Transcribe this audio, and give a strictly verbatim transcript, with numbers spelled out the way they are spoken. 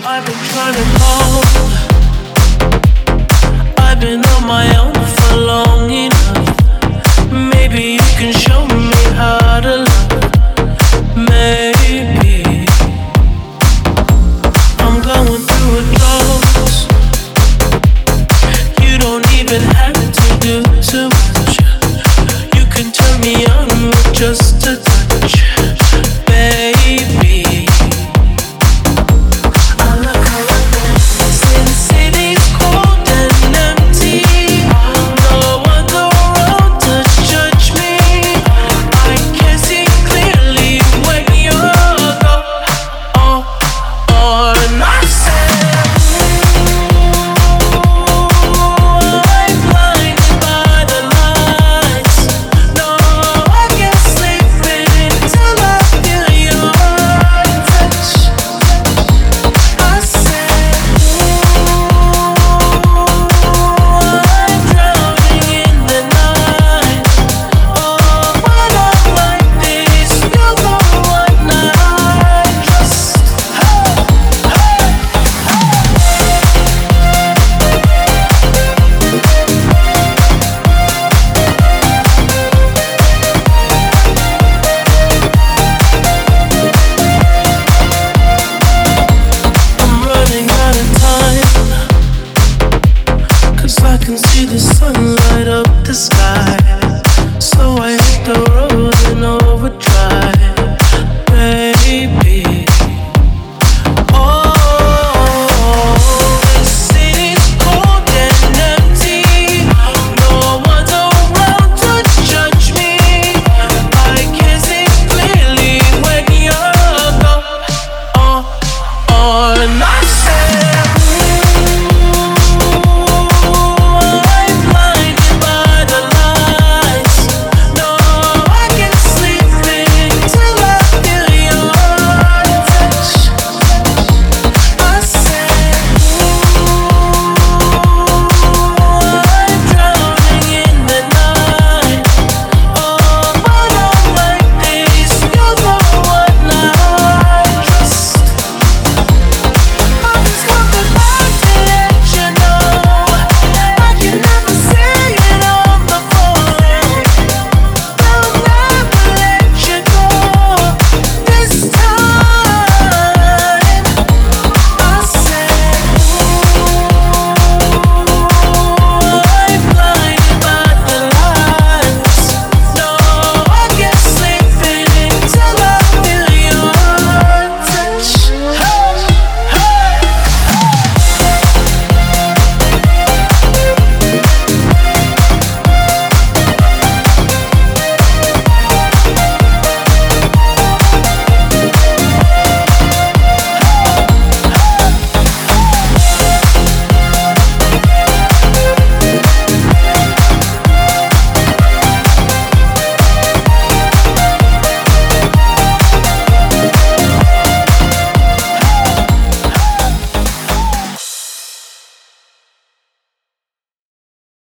I've been trying to call. I've been on my own for long enough. Maybe you can show me how to love. Maybe I'm going through a drought. You don't even have to do too much. You can turn me on with just a touch, baby. Not